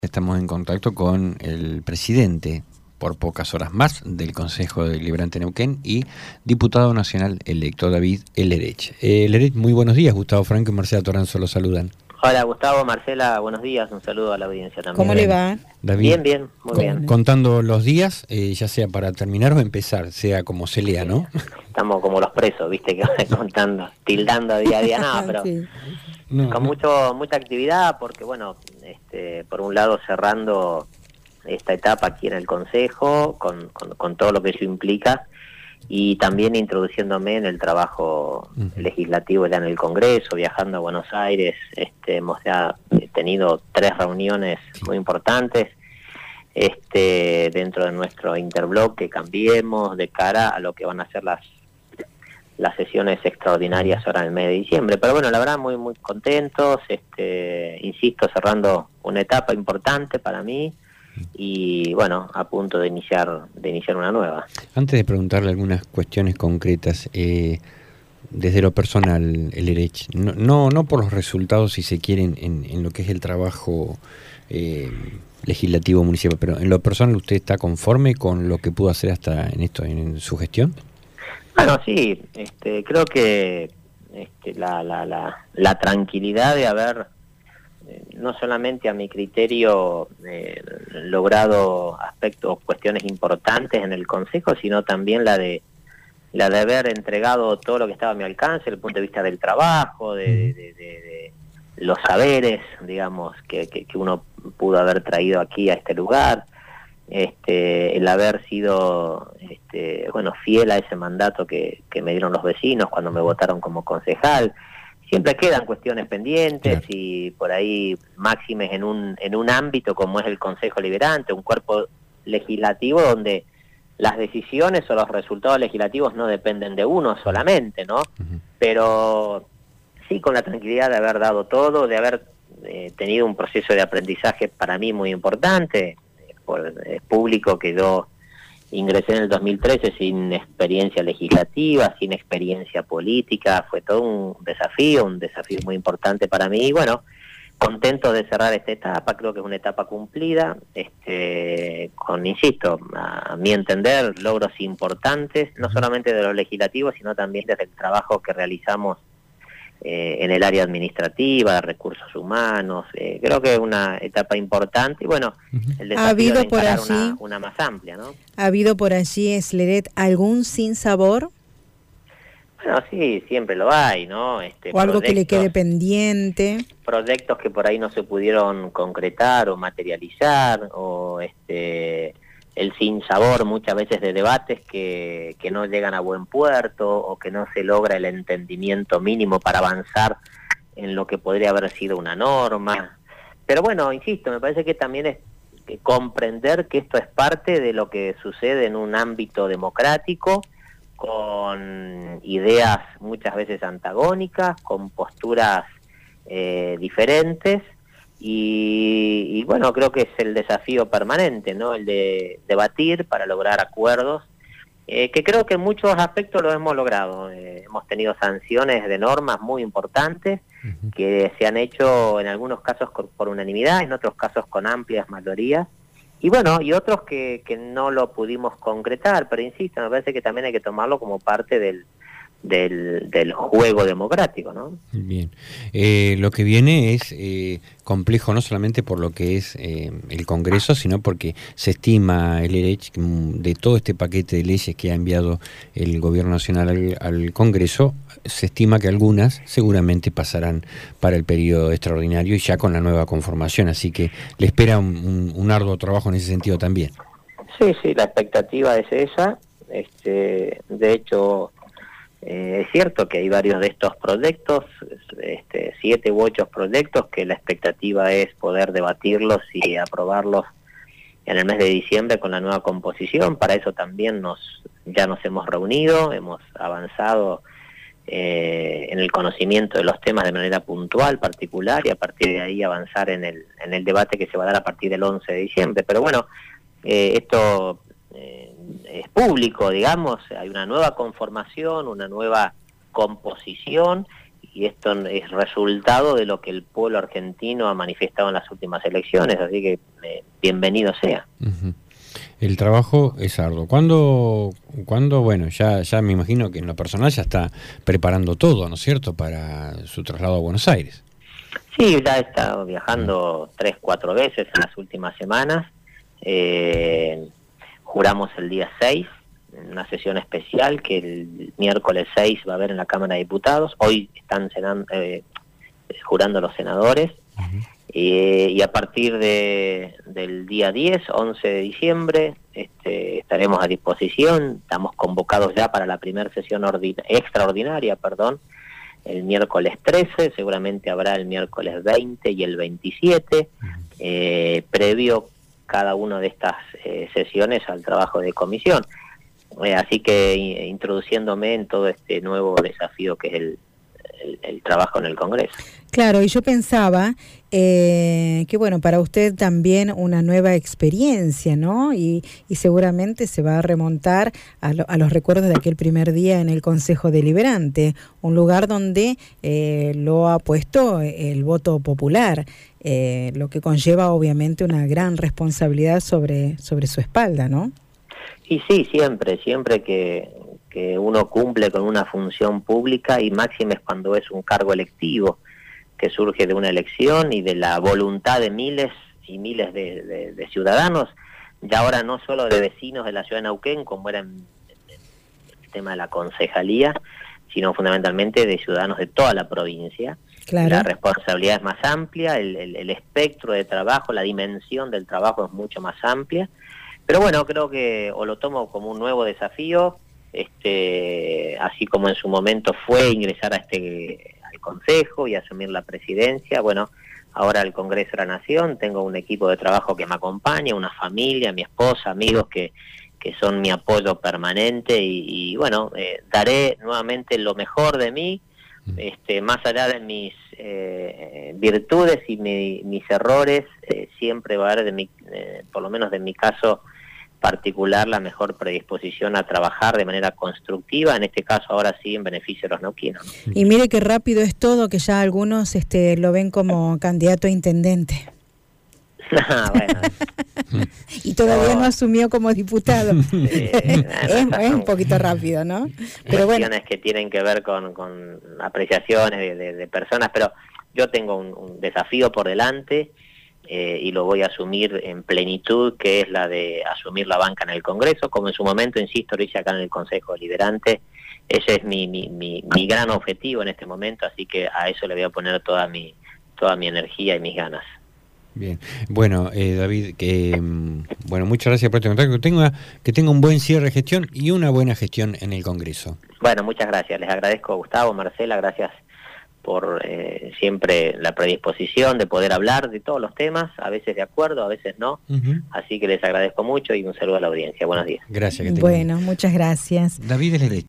Estamos en contacto con el presidente, por pocas horas más, del Consejo Deliberante de Neuquén y diputado nacional electo, David Ellerich. Ellerich, muy buenos días. Gustavo Franco y Marcela Toranzo lo saludan. Hola Gustavo, Marcela, buenos días, un saludo a la audiencia también. ¿Cómo le va? David, Bien, muy bien. Contando los días, ya sea para terminar o empezar, sea como se lea, ¿no? Estamos como los presos, viste, que van contando, tildando día a día, nada, pero Sí. con mucha actividad, porque bueno, por un lado cerrando esta etapa aquí en el Consejo, con todo lo que eso implica, y también introduciéndome en el trabajo legislativo ya en el Congreso, viajando a Buenos Aires. Hemos ya tenido 3 reuniones muy importantes dentro de nuestro interbloque Cambiemos, de cara a lo que van a ser las sesiones extraordinarias ahora en el mes de diciembre. Pero bueno, la verdad muy contentos, insisto, cerrando una etapa importante para mí, y bueno, a punto de iniciar una nueva. Antes de preguntarle algunas cuestiones concretas, desde lo personal, Ellerich, no por los resultados, si se quieren, en lo que es el trabajo legislativo municipal, pero en lo personal, ¿usted está conforme con lo que pudo hacer hasta en su gestión? Bueno, sí, creo que la tranquilidad de haber no solamente a mi criterio logrado aspectos, cuestiones importantes en el Consejo, sino también la de haber entregado todo lo que estaba a mi alcance desde el punto de vista del trabajo, de los saberes, digamos, que uno pudo haber traído aquí a este lugar, el haber sido fiel a ese mandato que me dieron los vecinos cuando me votaron como concejal. Siempre quedan cuestiones pendientes, claro, y por ahí máximes en un ámbito como es el Consejo Deliberante, un cuerpo legislativo donde las decisiones o los resultados legislativos no dependen de uno solamente, ¿no? Pero sí, con la tranquilidad de haber dado todo, de haber tenido un proceso de aprendizaje para mí muy importante. Es público que yo ingresé en el 2013 sin experiencia legislativa, sin experiencia política. Fue todo un desafío muy importante para mí, y bueno, contento de cerrar esta etapa. Creo que es una etapa cumplida, insisto, a mi entender, logros importantes, no solamente de lo legislativo, sino también desde el trabajo que realizamos en el área administrativa, de recursos humanos. Creo que es una etapa importante, y bueno, el desafío de encarar una más amplia, ¿no? ¿Ha habido por allí, Ellerich, algún sinsabor? Bueno, sí, siempre lo hay, ¿no? ¿O algo que le quede pendiente? Proyectos que por ahí no se pudieron concretar o materializar, o el sinsabor muchas veces de debates que no llegan a buen puerto, o que no se logra el entendimiento mínimo para avanzar en lo que podría haber sido una norma. Pero bueno, insisto, me parece que también es comprender que esto es parte de lo que sucede en un ámbito democrático, con ideas muchas veces antagónicas, con posturas diferentes, y bueno, creo que es el desafío permanente, ¿no? El de debatir para lograr acuerdos, que creo que en muchos aspectos lo hemos logrado. Hemos tenido sanciones de normas muy importantes que se han hecho en algunos casos por unanimidad, en otros casos con amplias mayorías, y bueno, y otros que no lo pudimos concretar, pero insisto, me parece que también hay que tomarlo como parte del juego democrático, ¿no? Bien. Lo que viene es complejo no solamente por lo que es el Congreso, sino porque se estima, Ellerich, de todo este paquete de leyes que ha enviado el Gobierno Nacional al Congreso, se estima que algunas seguramente pasarán para el periodo extraordinario y ya con la nueva conformación, así que le espera un arduo trabajo en ese sentido también. Sí, la expectativa es esa. De hecho, es cierto que hay varios de estos proyectos, 7 u 8 proyectos, que la expectativa es poder debatirlos y aprobarlos en el mes de diciembre con la nueva composición. Para eso también ya nos hemos reunido, hemos avanzado en el conocimiento de los temas de manera puntual, particular, y a partir de ahí avanzar en el debate que se va a dar a partir del 11 de diciembre. Pero bueno, esto es público, digamos, hay una nueva conformación, una nueva composición, y esto es resultado de lo que el pueblo argentino ha manifestado en las últimas elecciones, así que bienvenido sea. Uh-huh. El trabajo es arduo. ¿Cuándo? Bueno, ya me imagino que en lo personal ya está preparando todo, ¿no es cierto?, para su traslado a Buenos Aires. Sí, ya he estado viajando 3-4 veces en las últimas semanas. Juramos el día 6, una sesión especial que el miércoles 6 va a haber en la Cámara de Diputados. Hoy están jurando los senadores. Uh-huh. Y a partir del día 10, 11 de diciembre, estaremos a disposición. Estamos convocados ya para la primera sesión extraordinaria, el miércoles 13, seguramente habrá el miércoles 20 y el 27, previo cada una de estas sesiones al trabajo de comisión. Así que introduciéndome en todo este nuevo desafío que es el trabajo en el Congreso. Claro, y yo pensaba que bueno, para usted también una nueva experiencia, ¿no? Y seguramente se va a remontar a los recuerdos de aquel primer día en el Consejo Deliberante, un lugar donde lo ha puesto el voto popular, lo que conlleva obviamente una gran responsabilidad sobre su espalda, ¿no? Y sí, siempre que uno cumple con una función pública, y máxime es cuando es un cargo electivo que surge de una elección y de la voluntad de miles y miles de ciudadanos, ya ahora no solo de vecinos de la ciudad de Neuquén, como era en el tema de la concejalía, sino fundamentalmente de ciudadanos de toda la provincia. Claro. La responsabilidad es más amplia, el espectro de trabajo, la dimensión del trabajo es mucho más amplia, pero bueno, creo que lo tomo como un nuevo desafío, así como en su momento fue ingresar al Consejo y asumir la presidencia. Bueno, ahora el Congreso de la Nación, tengo un equipo de trabajo que me acompaña, una familia, mi esposa, amigos que son mi apoyo permanente y bueno, daré nuevamente lo mejor de mí, más allá de mis virtudes y mis errores, siempre va a haber por lo menos de mi caso particular, la mejor predisposición a trabajar de manera constructiva, en este caso ahora sí en beneficio de los neuquinos. Y mire qué rápido es todo, que ya algunos lo ven como candidato a intendente. Bueno. Y todavía no asumió como diputado. Es un poquito rápido, ¿no? Pero cuestiones que tienen que ver con apreciaciones de personas, pero yo tengo un desafío por delante, y lo voy a asumir en plenitud, que es la de asumir la banca en el Congreso, como en su momento, insisto, lo hice acá en el Consejo Deliberante. Ese es mi gran objetivo en este momento, así que a eso le voy a poner toda mi energía y mis ganas. Bien, bueno, David, bueno, muchas gracias por este contacto, que tenga un buen cierre de gestión y una buena gestión en el Congreso. Bueno, muchas gracias, les agradezco a Gustavo, Marcela, gracias por siempre la predisposición de poder hablar de todos los temas, a veces de acuerdo, a veces no, así que les agradezco mucho y un saludo a la audiencia. Buenos días. Gracias. Bueno, muchas gracias. David Lerecht.